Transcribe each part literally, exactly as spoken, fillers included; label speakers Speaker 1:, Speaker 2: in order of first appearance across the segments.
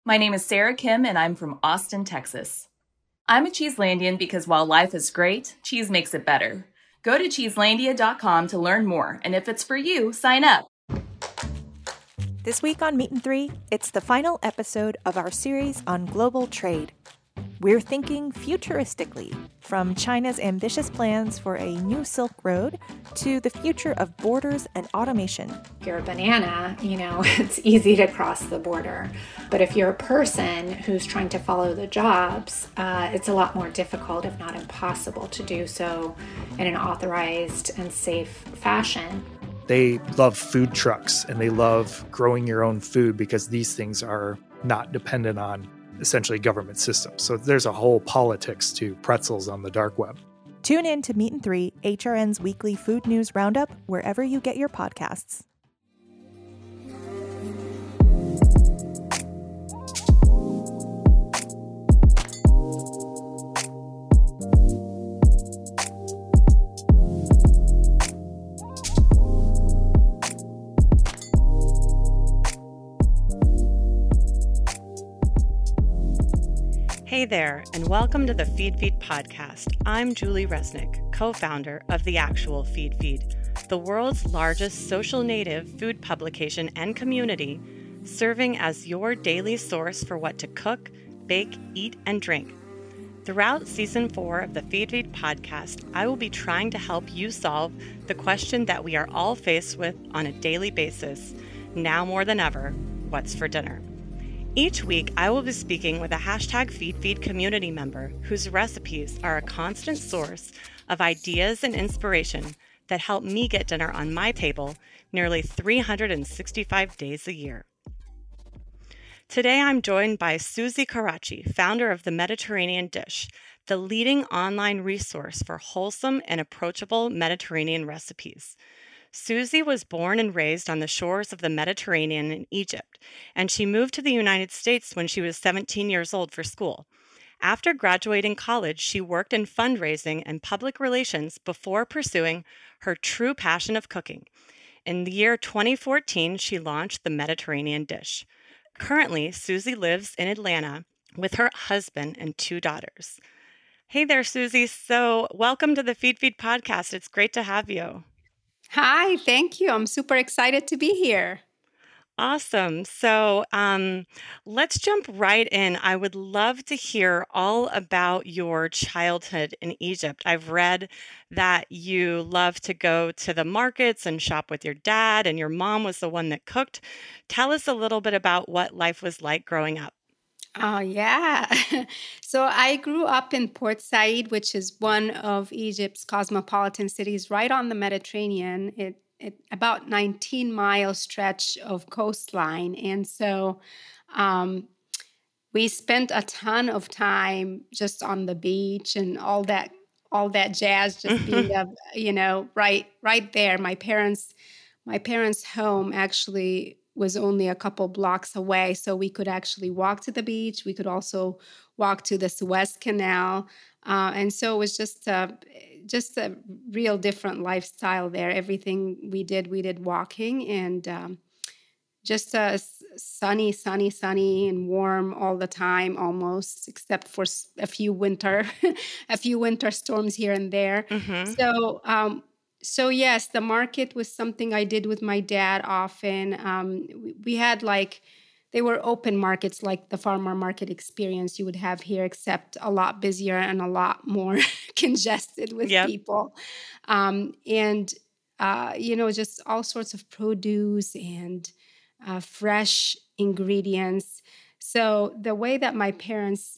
Speaker 1: My name is Sarah Kim, and I'm from Austin, Texas. I'm a Cheeselandian because while life is great, cheese makes it better. Go to cheeselandia dot com to learn more, and if it's for you, sign up.
Speaker 2: This week on Meat and Three, it's the final episode of our series on global trade. We're thinking futuristically, from China's ambitious plans for a new Silk Road to the future of borders and automation.
Speaker 3: If you're a banana, you know, it's easy to cross the border. But if you're a person who's trying to follow the jobs, uh, it's a lot more difficult, if not impossible, to do so in an authorized and safe fashion.
Speaker 4: They love food trucks and they love growing your own food because these things are not dependent on essentially government systems. So there's a whole politics to pretzels on the dark web.
Speaker 2: Tune in to Meat and Three, H R N's weekly food news roundup, wherever you get your podcasts.
Speaker 5: Hey there, and welcome to the Feed Feed podcast. I'm Julie Resnick, co-founder of The Actual Feed Feed, the world's largest social native food publication and community, serving as your daily source for what to cook, bake, eat, and drink. Throughout season four of the Feed Feed podcast, I will be trying to help you solve the question that we are all faced with on a daily basis, now more than ever: what's for dinner? Each week, I will be speaking with a hashtag FeedFeed community member whose recipes are a constant source of ideas and inspiration that help me get dinner on my table nearly three hundred sixty-five days a year. Today, I'm joined by Susie Karachi, founder of The Mediterranean Dish, the leading online resource for wholesome and approachable Mediterranean recipes. Susie was born and raised on the shores of the Mediterranean in Egypt, and she moved to the United States when she was seventeen years old for school. After graduating college, she worked in fundraising and public relations before pursuing her true passion of cooking. In the year twenty fourteen, she launched The Mediterranean Dish. Currently, Susie lives in Atlanta with her husband and two daughters. Hey there, Susie. So welcome to the Feed Feed podcast. It's great to have you.
Speaker 6: Hi, thank you. I'm super excited to be here.
Speaker 5: Awesome. So um, let's jump right in. I would love to hear all about your childhood in Egypt. I've read that you love to go to the markets and shop with your dad, and your mom was the one that cooked. Tell us a little bit about what life was like growing up.
Speaker 6: Oh, yeah. So I grew up in Port Said, which is one of Egypt's cosmopolitan cities right on the Mediterranean. It, it about nineteen mile stretch of coastline. And so um, we spent a ton of time just on the beach and all that all that jazz, just being a, you know, right right there. My parents, my parents' home actually was only a couple blocks away, so we could actually walk to the beach. We could also walk to the Suez Canal, uh, and so it was just a, just a real different lifestyle there. Everything we did, we did walking, and um, just uh, sunny, sunny, sunny, and warm all the time, almost, except for a few winter, a few winter storms here and there. Mm-hmm. So. Um, So yes, the market was something I did with my dad often. Um, we, we had like, they were open markets like the farmer market experience you would have here, except a lot busier and a lot more congested with yep. people. Um, and, uh, you know, just all sorts of produce and uh, fresh ingredients. So the way that my parents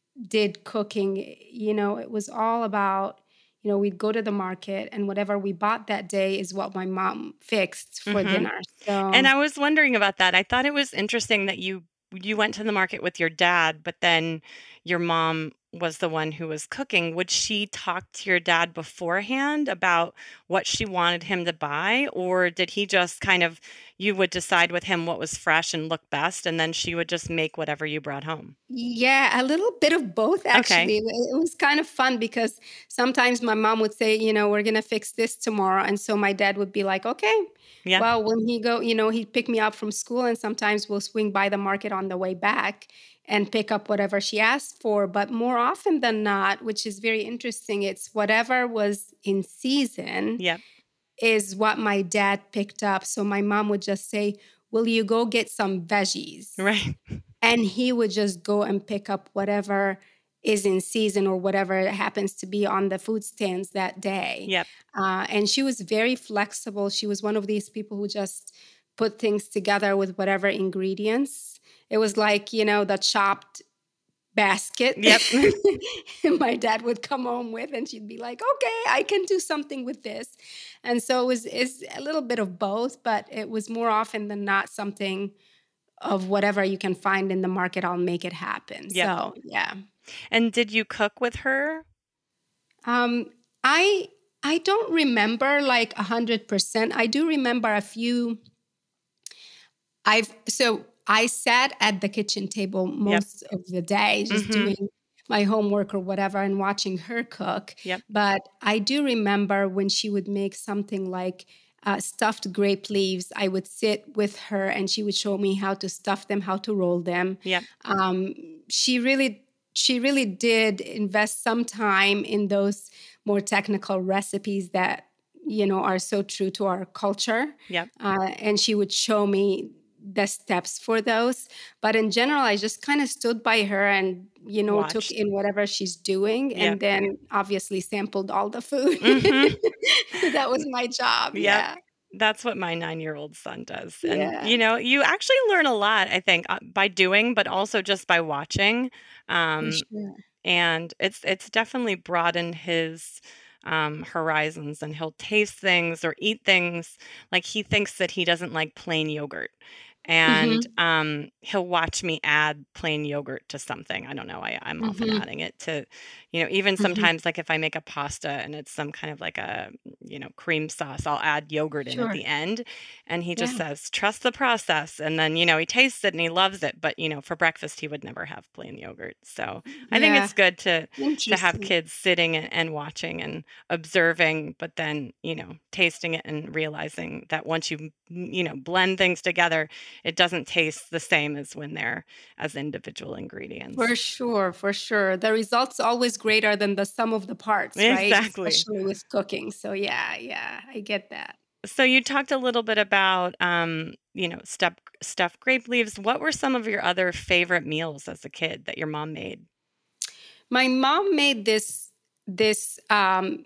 Speaker 6: did cooking, you know, it was all about, you know, we'd go to the market and whatever we bought that day is what my mom fixed for mm-hmm. dinner. So,
Speaker 5: and I was wondering about that. I thought it was interesting that you you went to the market with your dad, but then your mom was the one who was cooking. Would she talk to your dad beforehand about what she wanted him to buy? Or did he just kind of, you would decide with him what was fresh and looked best, and then she would just make whatever you brought home.
Speaker 6: Yeah, a little bit of both, actually.
Speaker 5: Okay.
Speaker 6: It it was kind of fun because sometimes my mom would say, you know, we're going to fix this tomorrow. And so my dad would be like, okay,
Speaker 5: Yeah.
Speaker 6: well, when he go, you know, he'd pick me up from school, and sometimes we'll swing by the market on the way back and pick up whatever she asked for. But more often than not, which is very interesting, it's whatever was in season
Speaker 5: Yep.
Speaker 6: is what my dad picked up. So my mom would just say, will you go get some veggies?
Speaker 5: Right.
Speaker 6: And he would just go and pick up whatever is in season or whatever happens to be on the food stands that day.
Speaker 5: Yep.
Speaker 6: Uh, and she was very flexible. She was one of these people who just put things together with whatever ingredients. It was like, you know, the chopped basket.
Speaker 5: Yep.
Speaker 6: My dad would come home with, and she'd be like, okay, I can do something with this. And so it was it's a little bit of both, but it was more often than not something of whatever you can find in the market, I'll make it happen.
Speaker 5: Yep.
Speaker 6: So, yeah.
Speaker 5: And did you cook with her?
Speaker 6: Um, I I don't remember like a hundred percent. I do remember a few. I've so I sat at the kitchen table most of the day, just
Speaker 5: Mhm.
Speaker 6: doing my homework or whatever and watching her cook.
Speaker 5: Yep.
Speaker 6: But I do remember when she would make something like uh, stuffed grape leaves, I would sit with her and she would show me how to stuff them, how to roll them.
Speaker 5: Yep.
Speaker 6: Um, she really, she really did invest some time in those more technical recipes that, you know, are so true to our culture.
Speaker 5: Yep.
Speaker 6: Uh, and she would show me the steps for those. But in general, I just kind of stood by her and, you know,
Speaker 5: Watched.
Speaker 6: took in whatever she's doing and
Speaker 5: Yep.
Speaker 6: then obviously sampled all the food.
Speaker 5: Mhm.
Speaker 6: That was my job.
Speaker 5: Yep.
Speaker 6: Yeah.
Speaker 5: That's what my nine-year-old son does. And,
Speaker 6: Yeah.
Speaker 5: you know, you actually learn a lot, I think, uh, by doing, but also just by watching.
Speaker 6: For
Speaker 5: Um,
Speaker 6: sure.
Speaker 5: and it's it's definitely broadened his um, horizons, and he'll taste things or eat things. Like, he thinks that he doesn't like plain yogurt. And
Speaker 6: Mm-hmm.
Speaker 5: um, he'll watch me add plain yogurt to something. I don't know. I, I'm often
Speaker 6: Mm-hmm.
Speaker 5: adding it to, you know, even
Speaker 6: Mm-hmm.
Speaker 5: sometimes like if I make a pasta and it's some kind of like a, you know, cream sauce, I'll add yogurt in at
Speaker 6: Sure.
Speaker 5: the end. And he just
Speaker 6: Yeah.
Speaker 5: says, trust the process. And then, you know, he tastes it and he loves it. But, you know, for breakfast, he would never have plain yogurt. So I think
Speaker 6: Yeah.
Speaker 5: it's good to to have
Speaker 6: Interesting.
Speaker 5: kids sitting and, and watching and observing, but then, you know, tasting it and realizing that once you, m- you know, blend things together, it doesn't taste the same as when they're as individual ingredients.
Speaker 6: For sure, for sure. The result's always greater than the sum of the parts, right?
Speaker 5: Exactly.
Speaker 6: Especially with cooking. So yeah, yeah, I get that.
Speaker 5: So you talked a little bit about, um, you know, stuff, stuffed grape leaves. What were some of your other favorite meals as a kid that your mom made?
Speaker 6: My mom made this this um,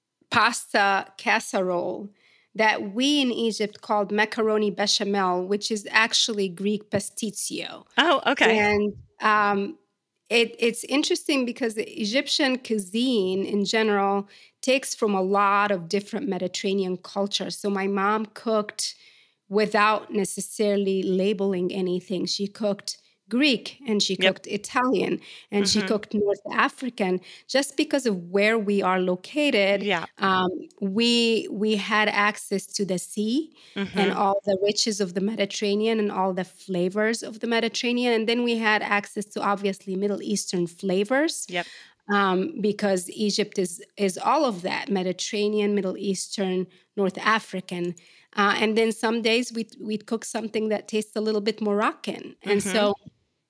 Speaker 6: pasta casserole that we in Egypt called macaroni bechamel, which is actually Greek pasticcio.
Speaker 5: Oh, okay.
Speaker 6: And um, it, it's interesting because the Egyptian cuisine in general takes from a lot of different Mediterranean cultures. So my mom cooked without necessarily labeling anything. She cooked Greek and she
Speaker 5: Yep.
Speaker 6: cooked Italian and she
Speaker 5: Mhm.
Speaker 6: cooked North African. Just because of where we are located,
Speaker 5: Yeah.
Speaker 6: um, we we had access to the sea and
Speaker 5: hmm
Speaker 6: all the riches of the Mediterranean and all the flavors of the Mediterranean. And then we had access to obviously Middle Eastern flavors
Speaker 5: Yep.
Speaker 6: um, because Egypt is is all of that: Mediterranean, Middle Eastern, North African. Uh, and then some days we'd, we'd cook something that tastes a little bit Moroccan. And
Speaker 5: hmm
Speaker 6: so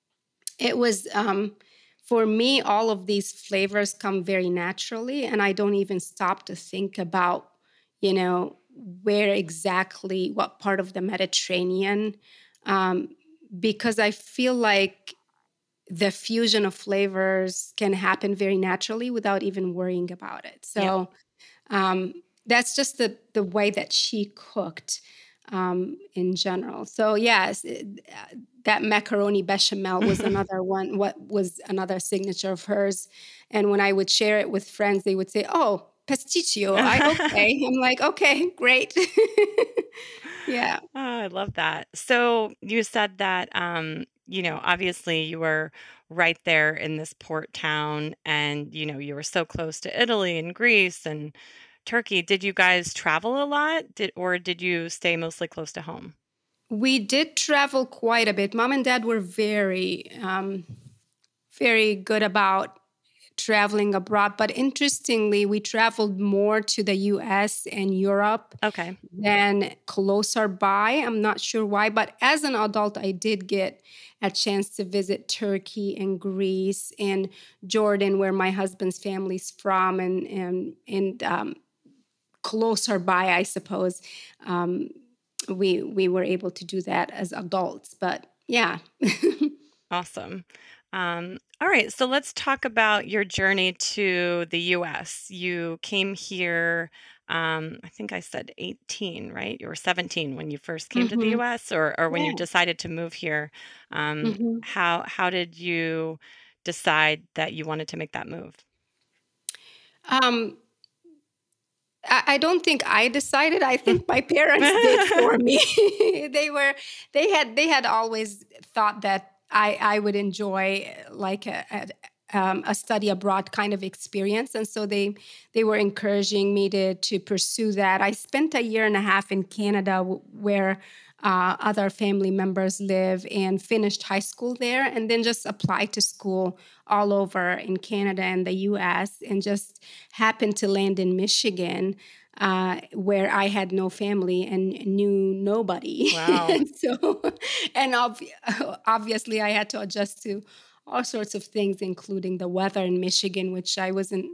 Speaker 6: it was, um, for me, all of these flavors come very naturally. And I don't even stop to think about, you know, where exactly, what part of the Mediterranean, um, because I feel like the fusion of flavors can happen very naturally without even worrying about it.
Speaker 5: Yep.
Speaker 6: So um, that's just the the way that she cooked um, in general. So yes, it- uh, that macaroni bechamel was another one. What was another signature of hers? And when I would share it with friends, they would say, "Oh, pasticcio." I okay. I'm like, okay, great. Yeah.
Speaker 5: Oh, I love that. So you said that, um, you know, obviously you were right there in this port town and, you know, you were so close to Italy and Greece and Turkey. Did you guys travel a lot? Did, or did you stay mostly close to home?
Speaker 6: We did travel quite a bit. Mom and Dad were very, um, very good about traveling abroad. But interestingly, we traveled more to the U S and Europe
Speaker 5: Okay.
Speaker 6: than closer by. I'm not sure why, but as an adult, I did get a chance to visit Turkey and Greece and Jordan, where my husband's family's from, and and and um, closer by, I suppose. Um, we we were able to do that as adults, but yeah.
Speaker 5: Awesome. Um, all right, so let's talk about your journey to the U S. You came here, um, I think I said eighteen, right? You were seventeen when you first came to the
Speaker 6: hmm
Speaker 5: U S, or or when you
Speaker 6: Yeah.
Speaker 5: decided to move here. Um,
Speaker 6: hmm
Speaker 5: how how did you decide that you wanted to make that move?
Speaker 6: Um, I I don't think I decided. I think my parents did for me. they were they had they had always thought that I I would enjoy uh, like a, a um, a study abroad kind of experience, and so they they were encouraging me to to pursue that. I spent a year and a half in Canada, w- where uh, other family members live, and finished high school there, and then just applied to school all over in Canada and the U S, and just happened to land in Michigan, uh, where I had no family and knew nobody.
Speaker 5: Wow.
Speaker 6: and so, and ob- obviously, I had to adjust to all sorts of things, including the weather in Michigan, which I wasn't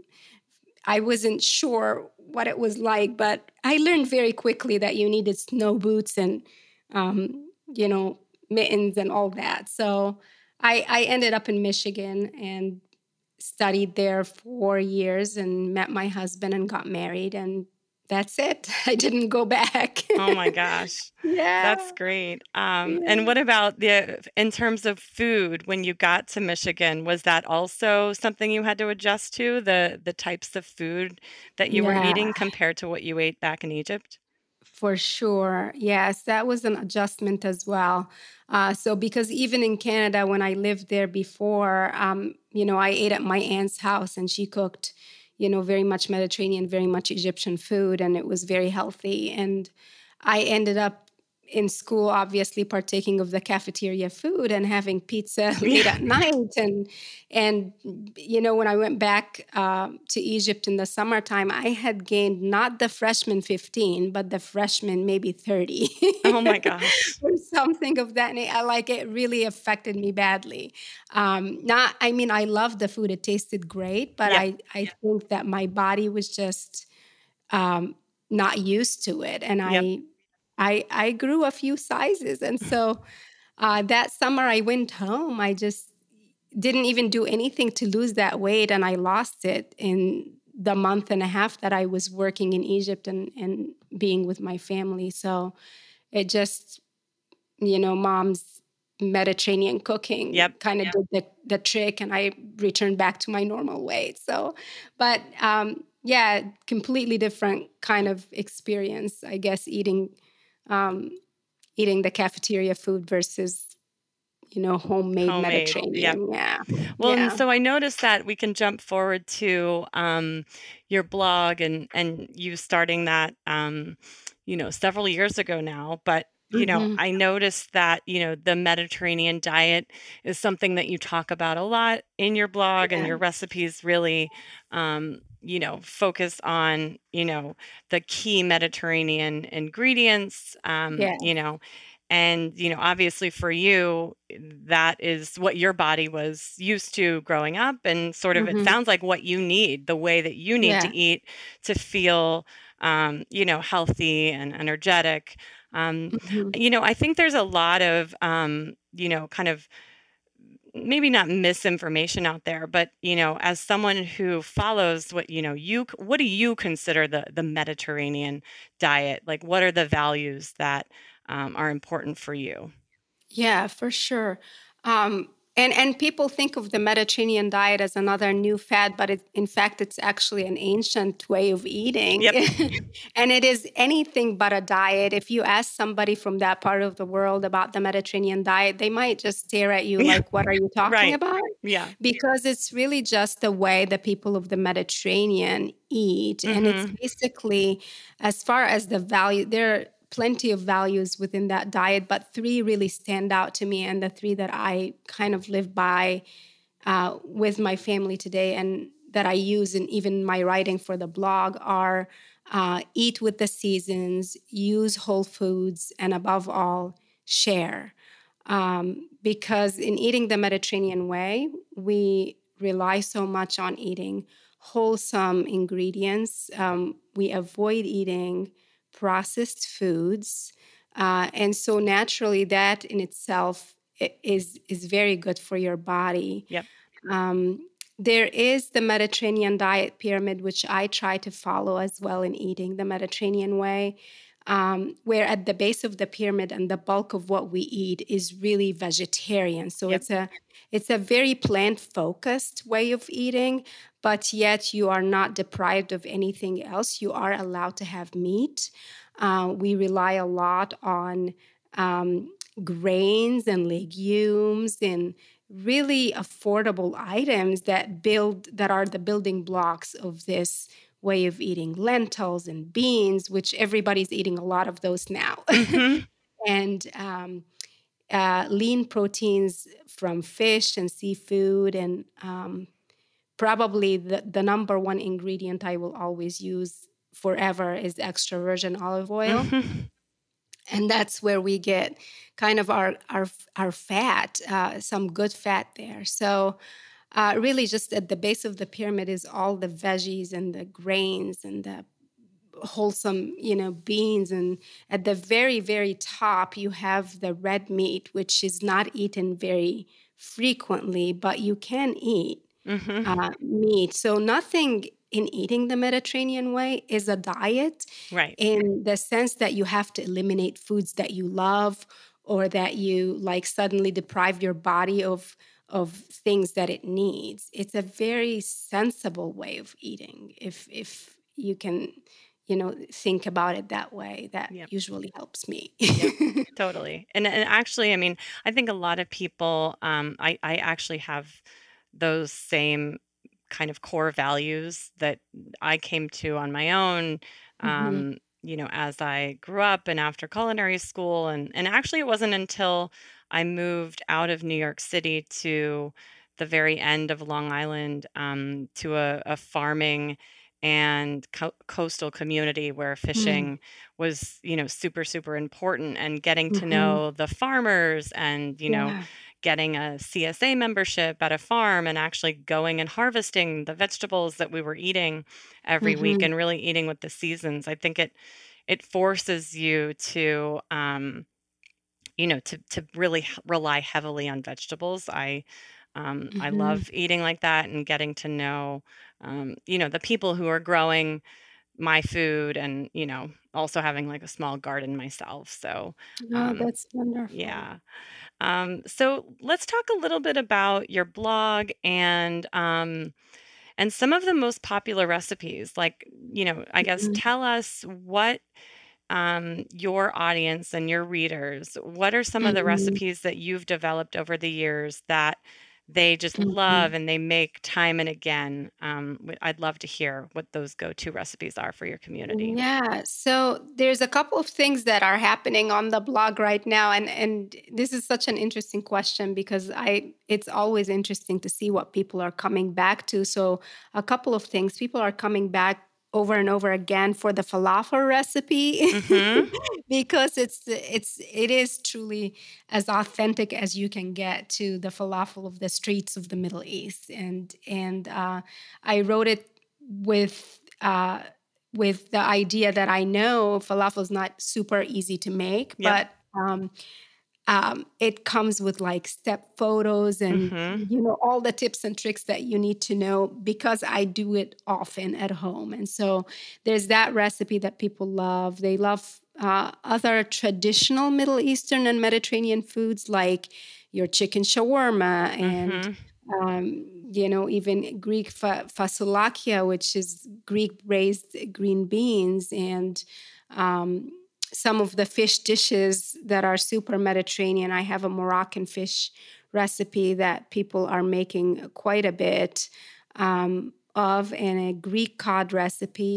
Speaker 6: I wasn't sure what it was like, but I learned very quickly that you needed snow boots and, um, you know, mittens and all that. So I, I ended up in Michigan and studied there four years and met my husband and got married. And that's it. I didn't go back.
Speaker 5: Oh my gosh.
Speaker 6: yeah.
Speaker 5: That's great. Um,
Speaker 6: yeah.
Speaker 5: and what about the in terms of food when you got to Michigan? Was that also something you had to adjust to, the the types of food that you were
Speaker 6: Yeah.
Speaker 5: eating compared to what you ate back in Egypt?
Speaker 6: For sure. Yes, that was an adjustment as well. Uh, so, because even in Canada, when I lived there before, um, you know, I ate at my aunt's house and she cooked, you know, very much Mediterranean, very much Egyptian food, and it was very healthy. And I ended up in school, obviously partaking of the cafeteria food and having pizza late
Speaker 5: Yeah.
Speaker 6: at night. And, and you know, when I went back uh, to Egypt in the summertime, I had gained not the freshman fifteen, but the freshman maybe thirty.
Speaker 5: Oh my gosh.
Speaker 6: or something of that nature. Like it really affected me badly. Um, not, I mean, I loved the food; it tasted great, but
Speaker 5: Yeah.
Speaker 6: I, I think that my body was just um, not used to it, and
Speaker 5: Yep.
Speaker 6: I, I, I grew a few sizes, and so uh, that summer I went home. I just didn't even do anything to lose that weight, and I lost it in the month and a half that I was working in Egypt and and being with my family. So it just, you know, mom's Mediterranean cooking
Speaker 5: Yep.
Speaker 6: kind of did the, the trick, and I returned back to my normal weight. So, but um, yeah, completely different kind of experience, I guess, eating um, eating the cafeteria food versus, you know, homemade,
Speaker 5: Homemade. Yep.
Speaker 6: Mediterranean. Yeah.
Speaker 5: Well, and
Speaker 6: Yeah.
Speaker 5: so I noticed that we can jump forward to um, your blog and and you starting that, um, you know, several years ago now. But you know,
Speaker 6: hmm
Speaker 5: I noticed that you know the Mediterranean diet is something that you talk about a lot in your blog, and
Speaker 6: Yeah.
Speaker 5: your recipes really, um, you know, focus on you know the key Mediterranean ingredients. Um,
Speaker 6: Yeah.
Speaker 5: you know. And, you know, obviously for you, that is what your body was used to growing up, and sort of it
Speaker 6: hmm
Speaker 5: sounds like what you need, the way that you need
Speaker 6: Yeah.
Speaker 5: to eat to feel, um, you know, healthy and energetic. Um,
Speaker 6: hmm
Speaker 5: you know, I think there's a lot of, um, you know, kind of maybe not misinformation out there, but, you know, as someone who follows what, you know, you, what do you consider the, the Mediterranean diet? Like, what are the values that um, are important for you?
Speaker 6: Yeah, for sure. Um, and and people think of the Mediterranean diet as another new fad, but it, in fact, it's actually an ancient way of eating,
Speaker 5: Yep.
Speaker 6: and it is anything but a diet. If you ask somebody from that part of the world about the Mediterranean diet, they might just stare at you
Speaker 5: Yeah.
Speaker 6: like, "What are you talking
Speaker 5: Right.
Speaker 6: about?"
Speaker 5: Yeah.
Speaker 6: Because it's really just the way the people of the Mediterranean eat, and it's
Speaker 5: hmm
Speaker 6: basically, as far as the value, there are plenty of values within that diet, but three really stand out to me, and the three that I kind of live by uh, with my family today, and that I use in even my writing for the blog are uh, eat with the seasons, use whole foods, and above all, share. Um, because in eating the Mediterranean way, we rely so much on eating wholesome ingredients. Um, we avoid eating processed foods. Uh, and so naturally that in itself is, is very good for your body.
Speaker 5: Yep.
Speaker 6: Um, there is the Mediterranean diet pyramid, which I try to follow as well in eating the Mediterranean way, um, where at the base of the pyramid and the bulk of what we eat is really vegetarian. So
Speaker 5: Yep.
Speaker 6: it's a it's a very plant-focused way of eating, but yet you are not deprived of anything else. You are allowed to have meat. Uh, we rely a lot on um, grains and legumes and really affordable items that build that are the building blocks of this way of eating. Lentils and beans, which everybody's eating a lot of those now.
Speaker 5: Mm-hmm.
Speaker 6: and um, uh, lean proteins from fish and seafood. And um, probably the, the number one ingredient I will always use forever is extra virgin olive oil.
Speaker 5: Mm-hmm.
Speaker 6: And that's where we get kind of our our our fat, uh, some good fat there. So uh, really just at the base of the pyramid is all the veggies and the grains and the wholesome, you know, beans. And at the very, very top, you have the red meat, which is not eaten very frequently, but you can eat
Speaker 5: Mm-hmm.
Speaker 6: uh, meat. So nothing in eating the Mediterranean way is a diet,
Speaker 5: Right.
Speaker 6: in the sense that you have to eliminate foods that you love or that you like suddenly deprive your body of of things that it needs. It's a very sensible way of eating. If if you can, you know, think about it that way, that
Speaker 5: Yep.
Speaker 6: usually helps me.
Speaker 5: Yep. Totally. And and actually, I mean, I think a lot of people, um, I, I actually have those same kind of core values that I came to on my own,
Speaker 6: Mhm.
Speaker 5: um, you know, as I grew up and after culinary school. And, and actually, it wasn't until I moved out of New York City to the very end of Long Island, um, to a, a farming and co- coastal community where
Speaker 6: Mm.
Speaker 5: fishing was, you know, super, super important, and getting to
Speaker 6: Mhm.
Speaker 5: know the farmers and, you know,
Speaker 6: Yeah.
Speaker 5: getting a C S A membership at a farm and actually going and harvesting the vegetables that we were eating every week
Speaker 6: Mhm.
Speaker 5: and really eating with the seasons. I think it it forces you to um, you know, to to really h- rely heavily on vegetables. I um, I
Speaker 6: Mhm.
Speaker 5: love eating like that and getting to know um, you know, the people who are growing my food, and you know, also having like a small garden myself. So
Speaker 6: Oh,
Speaker 5: um,
Speaker 6: that's wonderful.
Speaker 5: yeah. Um, so let's talk a little bit about your blog and um, and some of the most popular recipes. Like, you know, I guess
Speaker 6: Mhm.
Speaker 5: tell us what um, your audience and your readers, what are some of the
Speaker 6: Mhm.
Speaker 5: recipes that you've developed over the years that they just love
Speaker 6: Mhm.
Speaker 5: and they make time and again? Um, w- I'd love to hear what those go-to recipes are for your community.
Speaker 6: Yeah, so there's a couple of things that are happening on the blog right now, and and this is such an interesting question because I it's always interesting to see what people are coming back to. So a couple of things, people are coming back over and over again for the falafel recipe
Speaker 5: Mm-hmm.
Speaker 6: because it's it's it is truly as authentic as you can get to the falafel of the streets of the Middle East, and and uh, I wrote it with. Uh, with the idea that I know falafel is not super easy to make,
Speaker 5: Yep.
Speaker 6: but um, um, it comes with like step photos and
Speaker 5: Mm-hmm.
Speaker 6: you know all the tips and tricks that you need to know because I do it often at home. And so there's that recipe that people love. They love uh, other traditional Middle Eastern and Mediterranean foods like your chicken shawarma and
Speaker 5: Mm-hmm.
Speaker 6: um, you know, even Greek fa- fasolakia, which is Greek braised green beans, and um, some of the fish dishes that are super Mediterranean. I have a Moroccan fish recipe that people are making quite a bit um, of, and a Greek cod recipe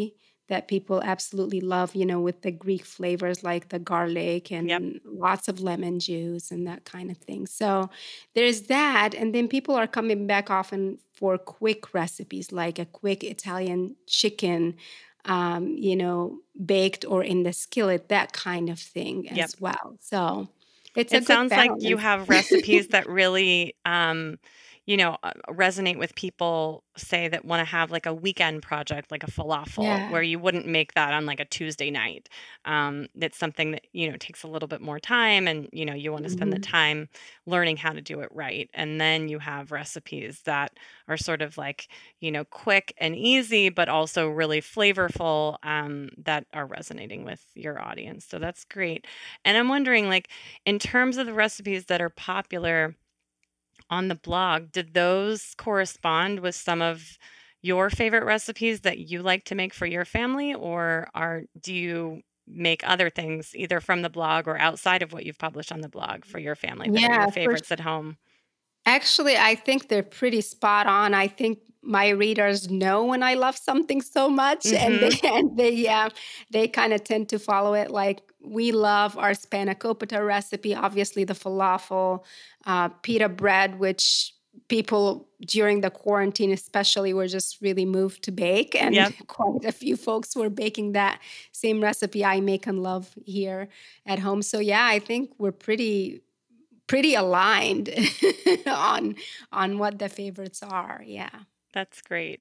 Speaker 6: that people absolutely love, you know, with the Greek flavors like the garlic and
Speaker 5: Yep.
Speaker 6: lots of lemon juice and that kind of thing. So there's that. And then people are coming back often for quick recipes, like a quick Italian chicken, um, you know, baked or in the skillet, that kind of thing as
Speaker 5: Yep.
Speaker 6: well. So it's a
Speaker 5: It
Speaker 6: good
Speaker 5: sounds like you
Speaker 6: balance.
Speaker 5: have recipes that really, um, you know, uh, resonate with people, say, that want to have like a weekend project, like a falafel,
Speaker 6: Yeah.
Speaker 5: where you wouldn't make that on like a Tuesday night. Um, it's something that, you know, takes a little bit more time, and, you know, you want to spend the
Speaker 6: Mhm.
Speaker 5: time learning how to do it right. And then you have recipes that are sort of like, you know, quick and easy, but also really flavorful, um, that are resonating with your audience. So that's great. And I'm wondering, like, in terms of the recipes that are popular on the blog, did those correspond with some of your favorite recipes that you like to make for your family, or are do you make other things either from the blog or outside of what you've published on the blog for your family that are your
Speaker 6: Yeah, for
Speaker 5: favorites at home?
Speaker 6: Actually, I think they're pretty spot on. I think my readers know when I love something so much, and they
Speaker 5: Mm-hmm.
Speaker 6: and they uh, they kind of tend to follow it. Like we love our spanakopita recipe, obviously the falafel, uh, pita bread, which people during the quarantine especially were just really moved to bake, and
Speaker 5: Yep.
Speaker 6: quite a few folks were baking that same recipe I make and love here at home. So yeah, I think we're pretty pretty aligned on on what the favorites are. Yeah.
Speaker 5: That's great.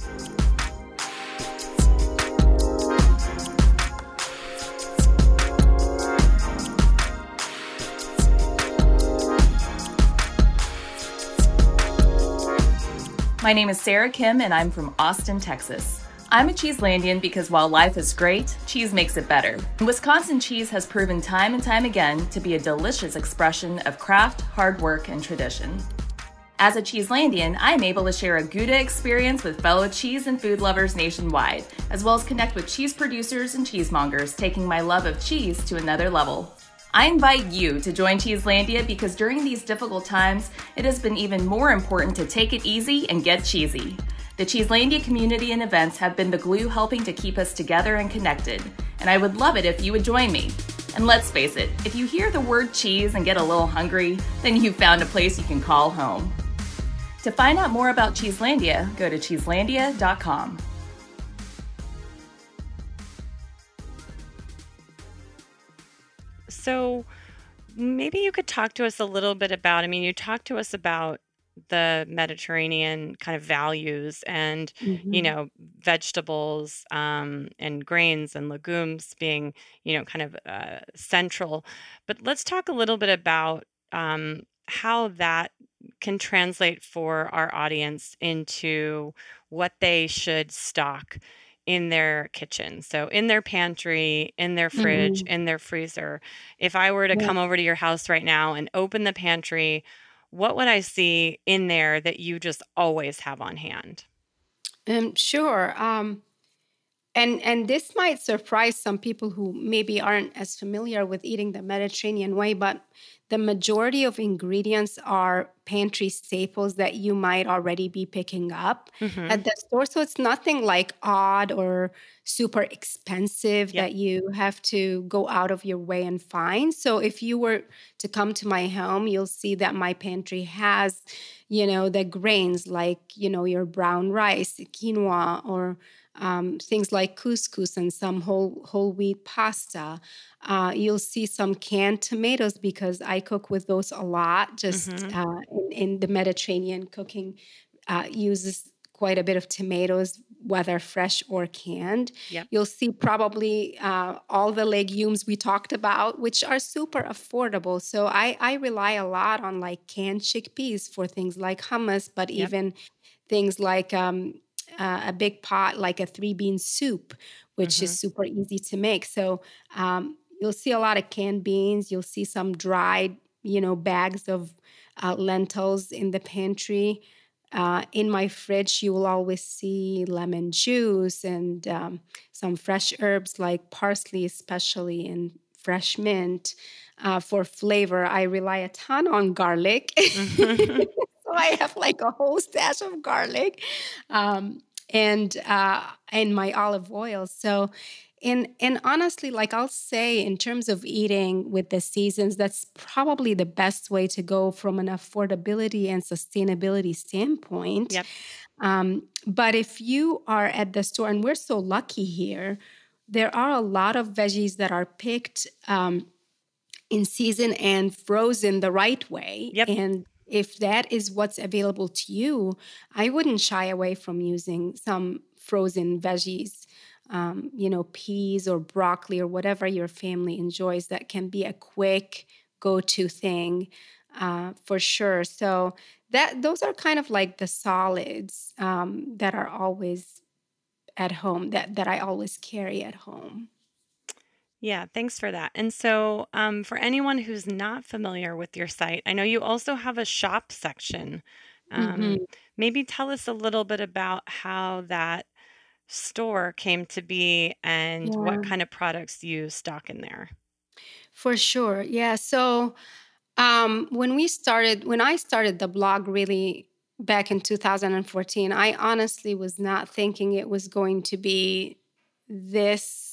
Speaker 1: My name is Sarah Kim, and I'm from Austin, Texas. I'm a Cheeselandian because while life is great, cheese makes it better. Wisconsin cheese has proven time and time again to be a delicious expression of craft, hard work, and tradition. As a Cheeselandian, I am able to share a Gouda experience with fellow cheese and food lovers nationwide, as well as connect with cheese producers and cheesemongers, taking my love of cheese to another level. I invite you to join Cheeselandia because during these difficult times, it has been even more important to take it easy and get cheesy. The Cheeselandia community and events have been the glue helping to keep us together and connected, and I would love it if you would join me. And let's face it, if you hear the word cheese and get a little hungry, then you've found a place you can call home. To find out more about Cheeselandia, go to cheeselandia dot com.
Speaker 5: So maybe you could talk to us a little bit about, I mean, you talked to us about the Mediterranean kind of values and, you
Speaker 6: Mhm.
Speaker 5: know, vegetables, um, and grains and legumes being, you know, kind of uh, central. But let's talk a little bit about um, how that can translate for our audience into what they should stock in their kitchen. So in their pantry, in their fridge,
Speaker 6: Mhm.
Speaker 5: in their freezer. If I were to
Speaker 6: Yeah.
Speaker 5: come over to your house right now and open the pantry, what would I see in there that you just always have on hand?
Speaker 6: Um, sure. Um, and and this might surprise some people who maybe aren't as familiar with eating the Mediterranean way, but the majority of ingredients are pantry staples that you might already be picking up
Speaker 5: Mm-hmm.
Speaker 6: at the store. So it's nothing like odd or super expensive
Speaker 5: Yep.
Speaker 6: that you have to go out of your way and find. So if you were to come to my home, you'll see that my pantry has, you know, the grains like, you know, your brown rice, quinoa, or um, things like couscous and some whole whole wheat pasta. Uh, you'll see some canned tomatoes because I cook with those a lot. Just
Speaker 5: Mm-hmm.
Speaker 6: uh, in, in the Mediterranean cooking uh, uses quite a bit of tomatoes, whether fresh or canned.
Speaker 5: Yep.
Speaker 6: You'll see probably uh, all the legumes we talked about, which are super affordable. So I, I rely a lot on like canned chickpeas for things like hummus, but
Speaker 5: Yep.
Speaker 6: even things like um, uh, a big pot, like a three bean soup, which
Speaker 5: Mm-hmm.
Speaker 6: is super easy to make. So um, you'll see a lot of canned beans. You'll see some dried, you know, bags of uh, lentils in the pantry. Uh, in my fridge, you will always see lemon juice and um, some fresh herbs like parsley, especially, and fresh mint. Uh, for flavor, I rely a ton on garlic.
Speaker 5: Mm-hmm.
Speaker 6: So I have like a whole stash of garlic. Um, and uh, and my olive oil. So, and and honestly, like I'll say, in terms of eating with the seasons, that's probably the best way to go from an affordability and sustainability standpoint.
Speaker 5: Yep.
Speaker 6: Um, but if you are at the store, and we're so lucky here, there are a lot of veggies that are picked um, in season and frozen the right way.
Speaker 5: Yep.
Speaker 6: And if that is what's available to you, I wouldn't shy away from using some frozen veggies, um, you know, peas or broccoli or whatever your family enjoys. That can be a quick go-to thing uh, for sure. So that those are kind of like the solids um, that are always at home, that, that I always carry at home.
Speaker 5: Yeah, thanks for that. And so, um, for anyone who's not familiar with your site, I know you also have a shop section. Um,
Speaker 6: Mm-hmm.
Speaker 5: Maybe tell us a little bit about how that store came to be and
Speaker 6: Yeah,
Speaker 5: what kind of products you stock in there.
Speaker 6: for sure. Yeah. So um, when we started, when I started the blog really back in two thousand fourteen, I honestly was not thinking it was going to be this,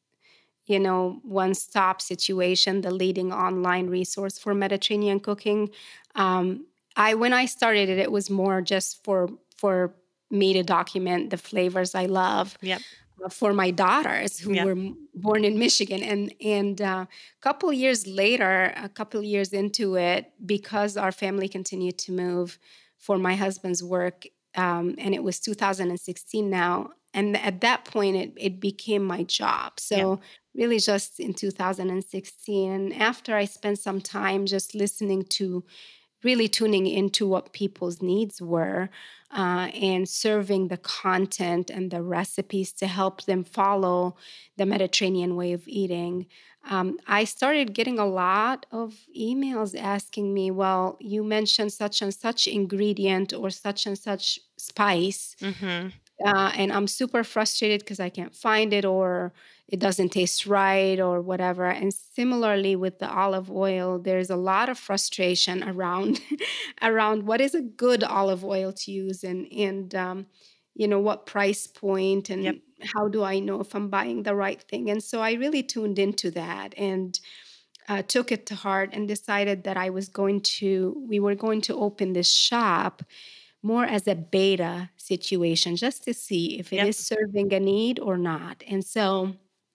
Speaker 6: you know, one-stop situation, the leading online resource for Mediterranean cooking. Um, I when I started it, it was more just for for me to document the flavors I love
Speaker 5: Yep.
Speaker 6: uh, for my daughters who
Speaker 5: Yep.
Speaker 6: were m- born in Michigan. And and uh, a couple years later, a couple years into it, because our family continued to move for my husband's work, um, and it was two thousand sixteen now. And at that point, it, it became my job. So
Speaker 5: Yep.
Speaker 6: really just in two thousand sixteen. And after I spent some time just listening to, really tuning into what people's needs were uh, and serving the content and the recipes to help them follow the Mediterranean way of eating, um, I started getting a lot of emails asking me, well, you mentioned such and such ingredient or such and such spice.
Speaker 5: Mm-hmm.
Speaker 6: Uh, and I'm super frustrated because I can't find it, or it doesn't taste right, or whatever. And similarly with the olive oil, there's a lot of frustration around around what is a good olive oil to use, and and um, you know, what price point, and
Speaker 5: Yep.
Speaker 6: how do I know if I'm buying the right thing? And so I really tuned into that and uh, took it to heart and decided that I was going to we were going to open this shop more as a beta situation, just to see if it
Speaker 5: Yep.
Speaker 6: is serving a need or not. And so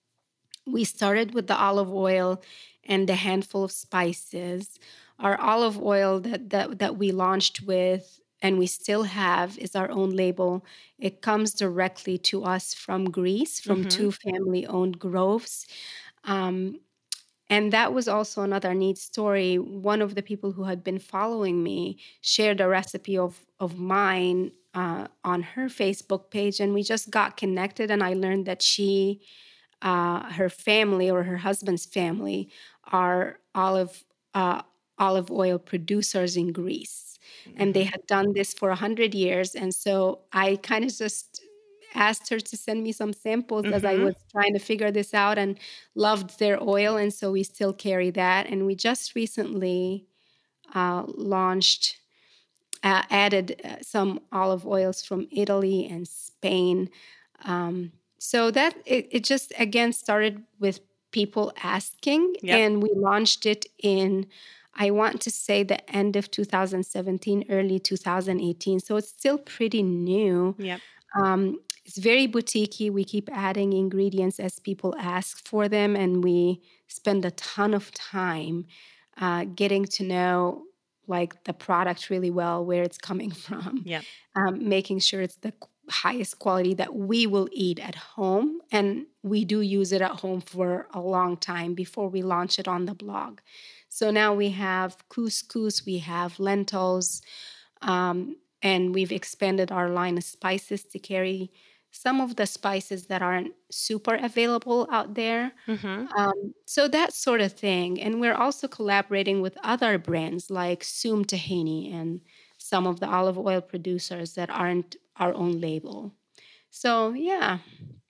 Speaker 6: we started with the olive oil and a handful of spices. Our olive oil that that, that we launched with, and we still have, is our own label. It comes directly to us from Greece, from
Speaker 5: Mm-hmm.
Speaker 6: two family-owned groves. Um, and that was also another neat story. One of the people who had been following me shared a recipe of, of mine uh, on her Facebook page, and we just got connected. And I learned that she, uh, her family, or her husband's family, are olive uh, olive oil producers in Greece, and they
Speaker 5: Mm-hmm.
Speaker 6: had done this for a hundred years. And so I kind of just asked her to send me some samples as I
Speaker 5: Mm-hmm.
Speaker 6: was trying to figure this out, and loved their oil. And so we still carry that. And we just recently uh, launched, uh, added uh, some olive oils from Italy and Spain. Um, so that it, it just, again, started with people asking,
Speaker 5: Yep.
Speaker 6: and we launched it in, I want to say, the end of two thousand seventeen, early two thousand eighteen. So it's still pretty new.
Speaker 5: Yep.
Speaker 6: Um, it's very boutiquey. We keep adding ingredients as people ask for them, and we spend a ton of time uh, getting to know like the product really well, where it's coming from,
Speaker 5: Yep.
Speaker 6: um, making sure it's the qu- highest quality that we will eat at home. And we do use it at home for a long time before we launch it on the blog. So now we have couscous, we have lentils, um, and we've expanded our line of spices to carry some of the spices that aren't super available out there.
Speaker 5: Mm-hmm.
Speaker 6: Um, so that sort of thing. And we're also collaborating with other brands like Soom Tahini and some of the olive oil producers that aren't our own label. So yeah.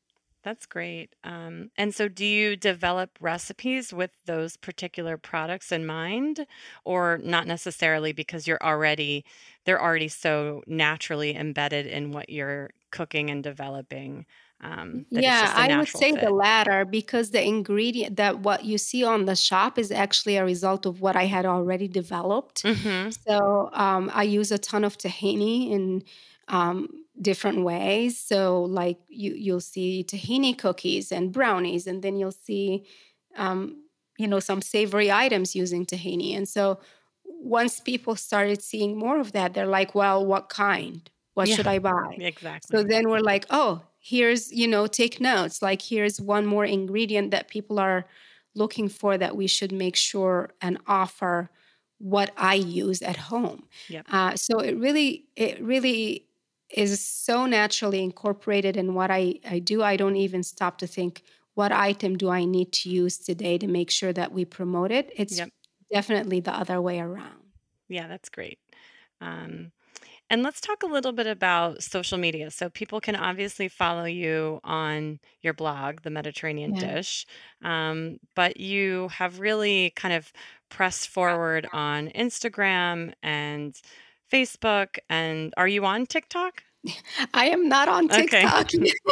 Speaker 5: That's great. Um, and so do you develop recipes with those particular products in mind, or not necessarily because you're already, they're already so naturally embedded in what you're cooking and developing, um, that it's
Speaker 6: Yeah,
Speaker 5: just a
Speaker 6: I would
Speaker 5: natural
Speaker 6: say the
Speaker 5: fit?
Speaker 6: latter because the ingredient that what you see on the shop is actually a result of what I had already developed.
Speaker 5: Mm-hmm.
Speaker 6: So um, I use a ton of tahini in um, different ways. So like you you'll see tahini cookies and brownies, and then you'll see um, you know some savory items using tahini. And so once people started seeing more of that, they're like, "Well, what kind? What
Speaker 5: Yeah,
Speaker 6: should I buy?" So
Speaker 5: exactly.
Speaker 6: then we're like, "Oh, here's you know take notes. Like here's one more ingredient that people are looking for that we should make sure and offer." What I use at home.
Speaker 5: Yep.
Speaker 6: Uh, so it really, it really is so naturally incorporated in what I, I do. I don't even stop to think, what item do I need to use today to make sure that we promote it? It's
Speaker 5: Yep.
Speaker 6: definitely the other way around.
Speaker 5: Yeah, that's great. Um, And let's talk a little bit about social media. So people can obviously follow you on your blog, The Mediterranean
Speaker 6: Yeah.
Speaker 5: Dish, um, but you have really kind of pressed forward on Instagram and Facebook. And are you on TikTok?
Speaker 6: I am not on
Speaker 5: Okay.
Speaker 6: TikTok.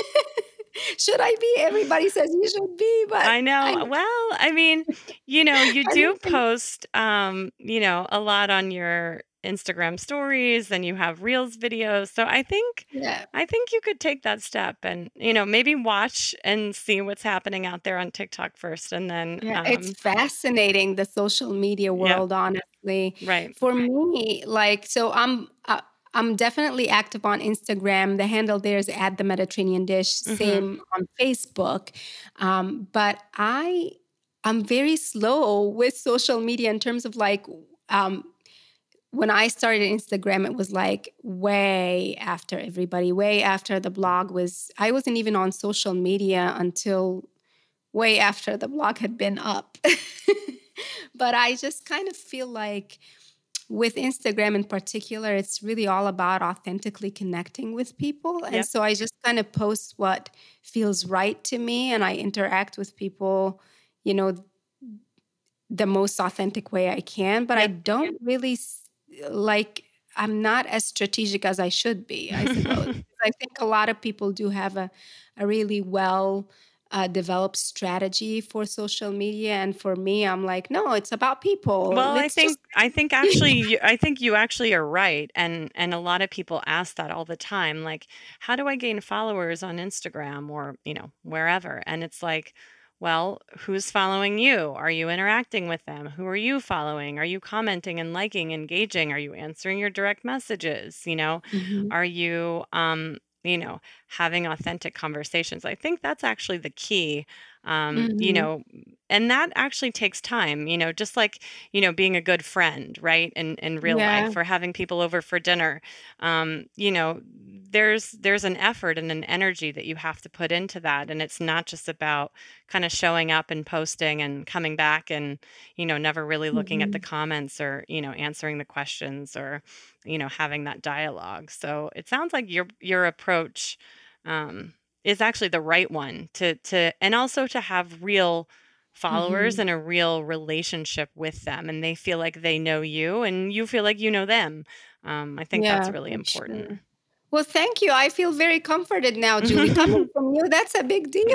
Speaker 6: Should I be? Everybody says you should be, but
Speaker 5: I know.
Speaker 6: I,
Speaker 5: Well, I mean, you know, you
Speaker 6: I
Speaker 5: do
Speaker 6: don't think.
Speaker 5: post, um, you know, a lot on your Instagram stories and you have Reels videos. So I think
Speaker 6: Yeah.
Speaker 5: I think you could take that step and, you know, maybe watch and see what's happening out there on TikTok first and then
Speaker 6: Yeah, it's
Speaker 5: um
Speaker 6: fascinating, the social media
Speaker 5: yep,
Speaker 6: world, honestly.
Speaker 5: right.
Speaker 6: For me, like, so I'm uh, I'm definitely active on Instagram. The handle there is at the Mediterranean Dish.
Speaker 5: Mhm.
Speaker 6: Same on Facebook. Um, but I I'm very slow with social media in terms of like um, when I started Instagram, it was like way after everybody, way after the blog was. I wasn't even on social media until way after the blog had been up. But I just kind of feel like with Instagram in particular, it's really all about authentically connecting with people. And
Speaker 5: Yep.
Speaker 6: so I just kind of post what feels right to me and I interact with people, you know, the most authentic way I can. But I
Speaker 5: Yep.
Speaker 6: don't really s- like, I'm not as strategic as I should be, I suppose. I think a lot of people do have a, a really well uh, developed strategy for social media. And for me, I'm like, no, it's about people.
Speaker 5: Well, I
Speaker 6: Let's just.
Speaker 5: think I think actually you, I think you actually are right, and and a lot of people ask that all the time, like, how do I gain followers on Instagram or you know wherever? And it's like, well, who's following you? Are you interacting with them? Who are you following? Are you commenting and liking, engaging? Are you answering your direct messages? You know,
Speaker 6: Mhm.
Speaker 5: are you um you know having authentic conversations? I think that's actually the key. Um, you
Speaker 6: Mhm.
Speaker 5: know, and that actually takes time, you know, just like you know, being a good friend, right? In in real
Speaker 6: Yeah.
Speaker 5: life or having people over for dinner. Um, you know, there's there's an effort and an energy that you have to put into that. And it's not just about kind of showing up and posting and coming back and, you know, never really looking at the
Speaker 6: Mhm.
Speaker 5: comments or, you know, answering the questions or, you know, having that dialogue. So it sounds like your your approach um is actually the right one to to and also to have real followers
Speaker 6: Mhm.
Speaker 5: and a real relationship with them and they feel like they know you and you feel like you know them. um, I think that's
Speaker 6: Yeah,
Speaker 5: really
Speaker 6: for
Speaker 5: important.
Speaker 6: sure. Well, thank you. I feel very comforted now, Julie. Coming from you, that's a big deal.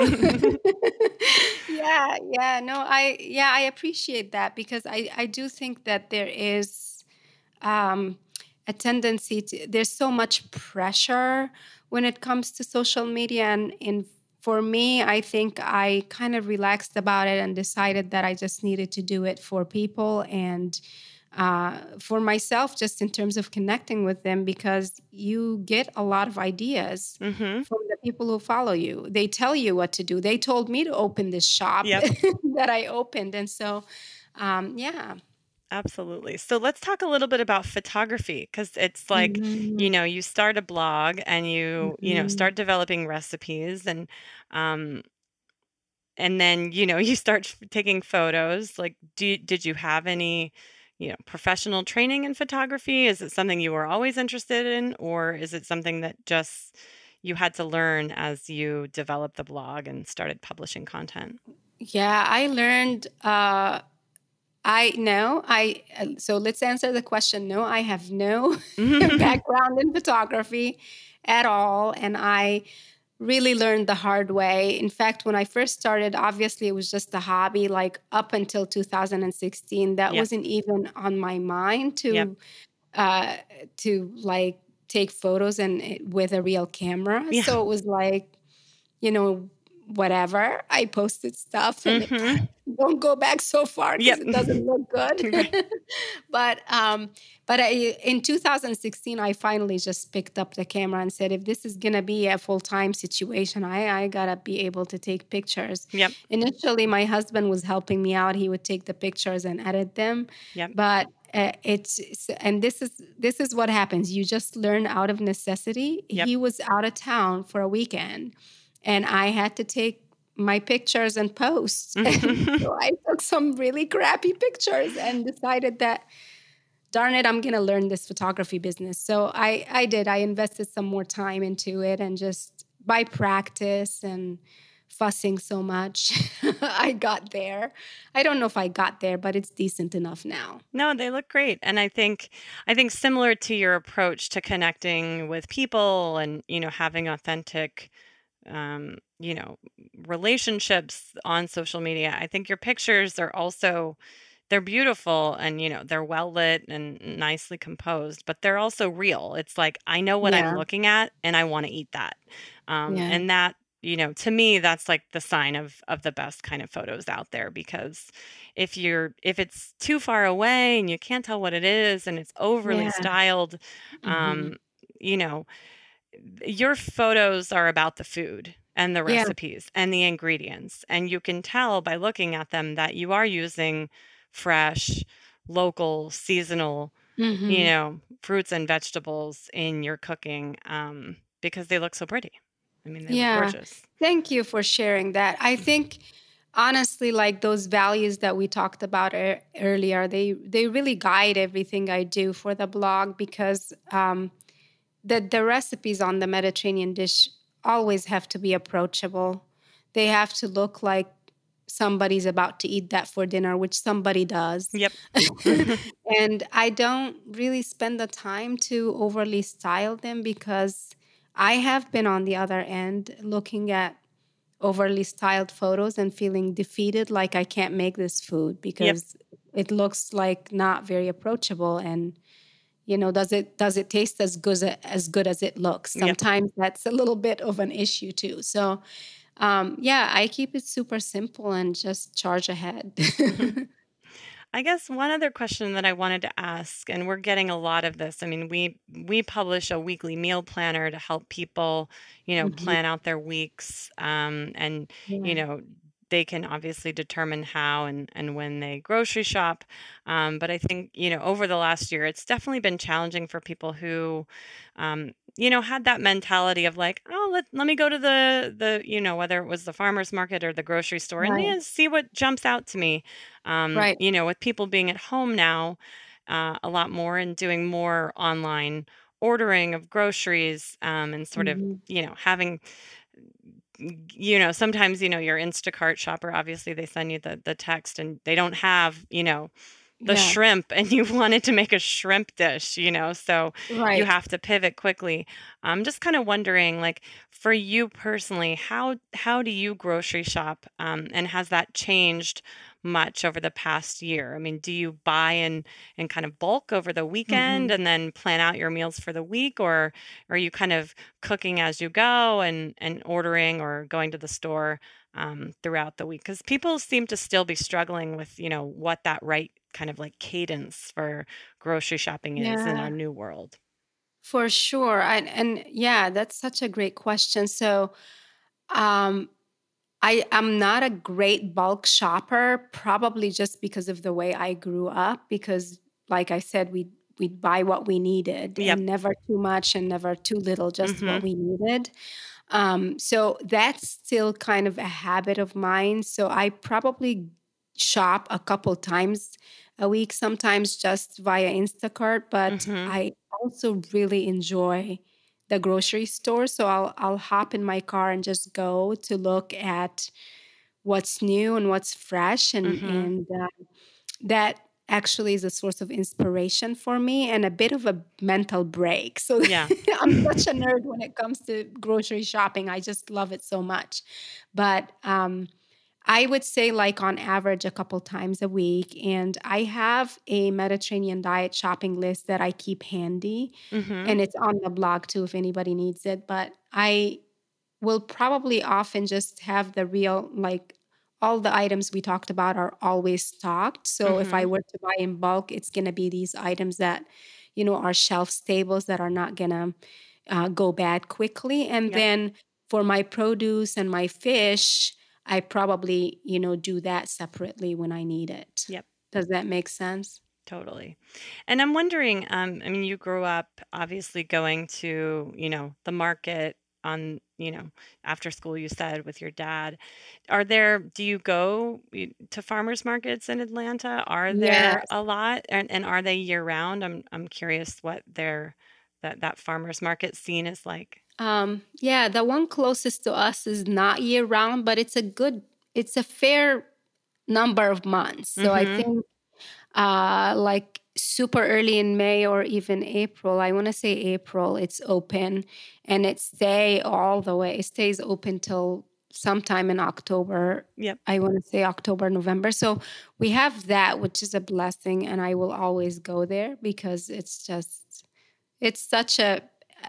Speaker 6: Yeah, yeah. No, I yeah, I appreciate that because I I do think that there is um a tendency to there's so much pressure when it comes to social media and in for me, I think I kind of relaxed about it and decided that I just needed to do it for people and uh, for myself, just in terms of connecting with them, because you get a lot of ideas
Speaker 5: Hmm.
Speaker 6: from the people who follow you. They tell you what to do. They told me to open this shop
Speaker 5: Yep.
Speaker 6: that I opened. And so, um, yeah.
Speaker 5: Absolutely. So let's talk a little bit about photography because it's like, you
Speaker 6: Mhm.
Speaker 5: know, you start a blog and you, you know,
Speaker 6: Mhm.
Speaker 5: start developing recipes and um and then, you know, you start f- taking photos. Like do you, did you have any, you know, professional training in photography? Is it something you were always interested in or is it something that just, you had to learn as you developed the blog and started publishing content?
Speaker 6: Yeah, I learned. Uh, I no, I uh, so let's answer the question. No, I have no background in photography at all, and I really learned the hard way. In fact, when I first started, obviously it was just a hobby. Like up until two thousand sixteen, that
Speaker 5: Yep.
Speaker 6: wasn't even on my mind to
Speaker 5: Yep.
Speaker 6: uh, to like take photos and it- with a real camera.
Speaker 5: Yeah.
Speaker 6: So it was like, you know, whatever. I posted stuff and it,
Speaker 5: hmm
Speaker 6: don't go back so far because
Speaker 5: Yep.
Speaker 6: it doesn't look good.
Speaker 5: Right.
Speaker 6: but um, but I, in two thousand sixteen, I finally just picked up the camera and said, if this is gonna be a full time situation, I I gotta be able to take pictures.
Speaker 5: Yep.
Speaker 6: Initially, my husband was helping me out. He would take the pictures and edit them.
Speaker 5: Yep.
Speaker 6: But uh, it's and this is this is what happens. You just learn out of necessity.
Speaker 5: Yep.
Speaker 6: He was out of town for a weekend, and I had to take my pictures and post. And so I took some really crappy pictures and decided that, darn it, I'm going to learn this photography business. So I, I did. I invested some more time into it, and just by practice and fussing so much, I got there. I don't know if I got there, but it's decent enough now.
Speaker 5: No, they look great. And I think I think similar to your approach to connecting with people and, you know, having authentic um, you know, relationships on social media. I think your pictures are also they're beautiful and, you know, they're well lit and nicely composed, but they're also real. It's like I know what
Speaker 6: Yeah.
Speaker 5: I'm looking at and I want to eat that. Um,
Speaker 6: Yeah.
Speaker 5: and that, you know, to me, that's like the sign of of the best kind of photos out there, because if you're if it's too far away and you can't tell what it is and it's overly
Speaker 6: Yeah.
Speaker 5: styled,
Speaker 6: Mhm.
Speaker 5: um, you know, your photos are about the food and the
Speaker 6: Yeah.
Speaker 5: recipes and the ingredients. And you can tell by looking at them that you are using fresh, local, seasonal, you
Speaker 6: Mhm.
Speaker 5: know, fruits and vegetables in your cooking, um, because they look so pretty. I mean, they look
Speaker 6: Yeah.
Speaker 5: gorgeous.
Speaker 6: Thank you for sharing that. I think honestly, like those values that we talked about ear- earlier, they they really guide everything I do for the blog, because um, the the recipes on the Mediterranean dish always have to be approachable. They have to look like somebody's about to eat that for dinner, which somebody does.
Speaker 5: Yep.
Speaker 6: And I don't really spend the time to overly style them, because I have been on the other end looking at overly styled photos and feeling defeated, like I can't make this food because it looks like not very approachable. And you know, does it does it taste as good as good as it looks?
Speaker 5: Yep.
Speaker 6: Sometimes that's a little bit of an issue too. So um, yeah, I keep it super simple and just charge ahead.
Speaker 5: I guess one other question that I wanted to ask, and we're getting a lot of this. I mean, we we publish a weekly meal planner to help people, you know,
Speaker 6: Mhm.
Speaker 5: plan out their weeks, um, and you
Speaker 6: Yeah.
Speaker 5: know, they can obviously determine how and and when they grocery shop. Um, but I think, you know, over the last year, it's definitely been challenging for people who, um, you know, had that mentality of like, oh, let let me go to the the you know, whether it was the farmer's market or the grocery store, and
Speaker 6: Right.
Speaker 5: yeah, see what jumps out to me. Um,
Speaker 6: Right.
Speaker 5: you know, with people being at home now, uh, a lot more and doing more online ordering of groceries, um, and sort of,
Speaker 6: Mhm.
Speaker 5: you know, having, you know, sometimes, you know, your Instacart shopper, obviously they send you the the text and they don't have, you know, the
Speaker 6: Yeah.
Speaker 5: shrimp and you wanted to make a shrimp dish, you know, so you
Speaker 6: Right.
Speaker 5: have to pivot quickly. I'm just kind of wondering, like, for you personally, how how do you grocery shop, um, and has that changed much over the past year? I mean, do you buy in in kind of bulk over the weekend
Speaker 6: Mhm.
Speaker 5: and then plan out your meals for the week, or are you kind of cooking as you go and and ordering or going to the store um, throughout the week? Because people seem to still be struggling with, you know, what that right kind of like cadence for grocery shopping is in our
Speaker 6: Yeah,
Speaker 5: new world.
Speaker 6: for sure. And and yeah, that's such a great question. So um I am not a great bulk shopper, probably just because of the way I grew up, because like I said, we we'd buy what we needed
Speaker 5: Yep.
Speaker 6: and never too much and never too little, just
Speaker 5: hmm
Speaker 6: what we needed. Um, so that's still kind of a habit of mine. So I probably shop a couple times a week, sometimes just via Instacart, but
Speaker 5: hmm
Speaker 6: I also really enjoy the grocery store. So I'll I'll hop in my car and just go to look at what's new and what's fresh, and
Speaker 5: Mm-hmm.
Speaker 6: and uh, that actually is a source of inspiration for me and a bit of a mental break. So
Speaker 5: Yeah.
Speaker 6: I'm such a nerd when it comes to grocery shopping. I just love it so much. But um, I would say like on average a couple times a week. And I have a Mediterranean diet shopping list that I keep handy.
Speaker 5: Mm-hmm.
Speaker 6: And it's on the blog too if anybody needs it. But I will probably often just have the real, like all the items we talked about are always stocked. So if I
Speaker 5: Mm-hmm.
Speaker 6: were to buy in bulk, it's going to be these items that, you know, are shelf stables that are not going to uh, go bad quickly. And
Speaker 5: Yep.
Speaker 6: then for my produce and my fish, I probably, you know, do that separately when I need it.
Speaker 5: Yep.
Speaker 6: Does that make sense?
Speaker 5: Totally. And I'm wondering, um, I mean, you grew up obviously going to, you know, the market on, you know, after school, you said, with your dad. Are there, do you go y- to farmers markets in Atlanta? Are there
Speaker 6: Yes.
Speaker 5: a lot? And, and are they year round? I'm I'm curious what their that that farmers market scene is like.
Speaker 6: Um, yeah, the one closest to us is not year round, but it's a good, it's a fair number of months. So I
Speaker 5: Mm-hmm.
Speaker 6: think uh, like super early in May or even April, I want to say April, it's open and it stay all the way. It stays open till sometime in October.
Speaker 5: Yep.
Speaker 6: I want to say October, November. So we have that, which is a blessing. And I will always go there because it's just, it's such a,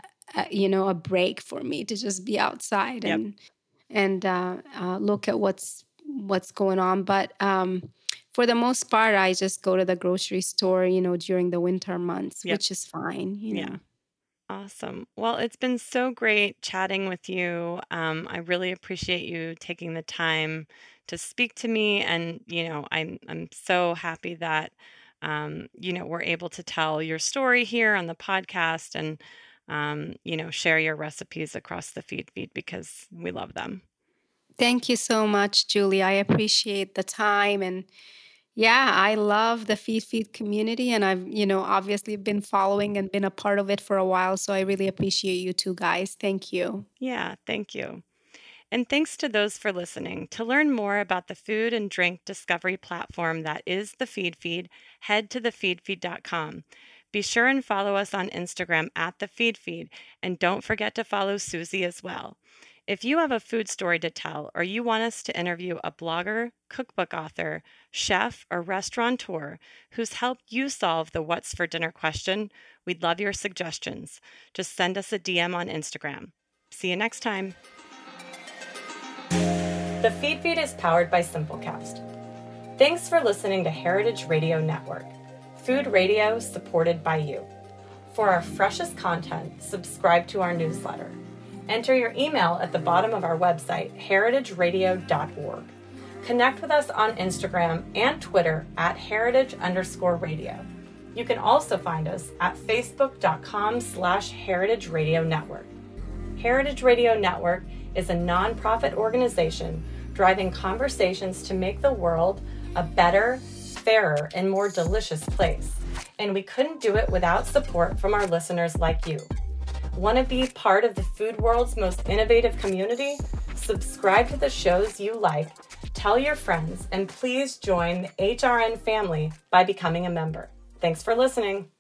Speaker 6: a you know, a break for me to just be outside
Speaker 5: Yep.
Speaker 6: and, and uh, uh, look at what's, what's going on. But um, for the most part, I just go to the grocery store, you know, during the winter months,
Speaker 5: Yep.
Speaker 6: which is fine, you
Speaker 5: Yeah.
Speaker 6: know.
Speaker 5: Awesome. Well, it's been so great chatting with you. Um, I really appreciate you taking the time to speak to me, and you know, I'm I'm so happy that um, you know, we're able to tell your story here on the podcast, and um, you know, share your recipes across the feed feed because we love them.
Speaker 6: Thank you so much, Julie. I appreciate the time. And yeah, I love the Feed Feed community. And I've, you know, obviously been following and been a part of it for a while. So I really appreciate you two guys. Thank you.
Speaker 5: Yeah, thank you. And thanks to those for listening. To learn more about the food and drink discovery platform that is the Feed Feed, head to the feed feed dot com. Be sure and follow us on Instagram at the Feed Feed, and don't forget to follow Susie as well. If you have a food story to tell, or you want us to interview a blogger, cookbook author, chef, or restaurateur who's helped you solve the what's for dinner question, we'd love your suggestions. Just send us a D M on Instagram. See you next time. The Feed Feed is powered by Simplecast. Thanks for listening to Heritage Radio Network, food radio supported by you. For our freshest content, subscribe to our newsletter. Enter your email at the bottom of our website, heritage radio dot org. Connect with us on Instagram and Twitter at heritage underscore radio. You can also find us at facebook dot com slash heritage radio network. Heritage Radio Network is a nonprofit organization driving conversations to make the world a better, fairer, and more delicious place. And we couldn't do it without support from our listeners like you. Want to be part of the food world's most innovative community? Subscribe to the shows you like, tell your friends, and please join the H R N family by becoming a member. Thanks for listening.